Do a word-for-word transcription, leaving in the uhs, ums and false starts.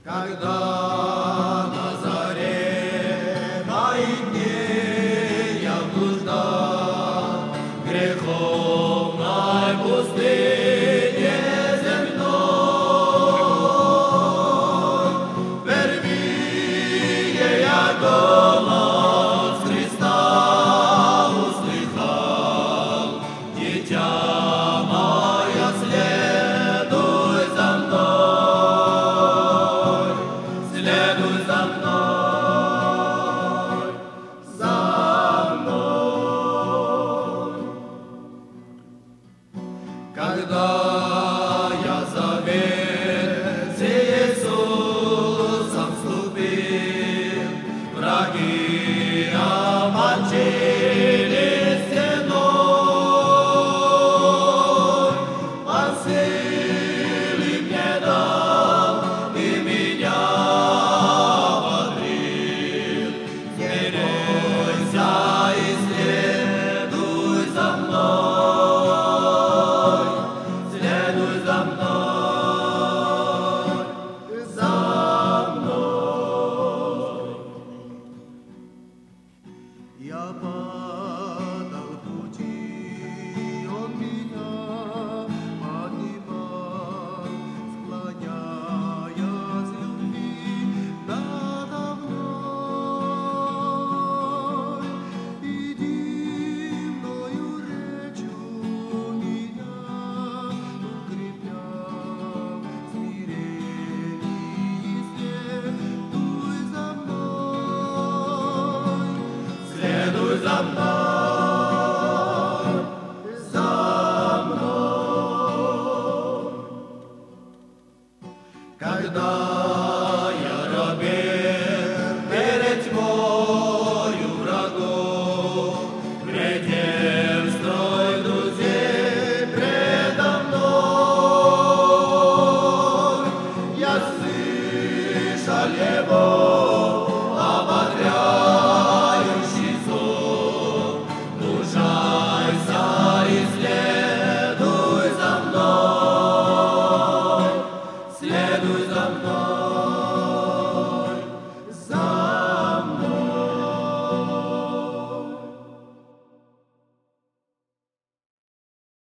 Когда на заре моих дней я блуждал греховной пустыне земной, впервые я голос Христа услыхал: дитя мое, следуй за мной, следуй за мной, за мной. Когда я завет с Иисусом вступил, враги омочили стеной, Он силы мне дал и меня ободрил. Смиряйся и следуй за мной, следуй за мной, за мной. Я падал в пути, Он меня поднимал, склоняя с любви надо мной. Иди мною речью меня, укрепя в смирении, следуй за мной, следуй за мной, за мной. Когда я робел перед тьмою врагов, глядел строй друзей предо мной, я слышал его ободряющий зов: мужайся и следуй за мной, следуй за мной,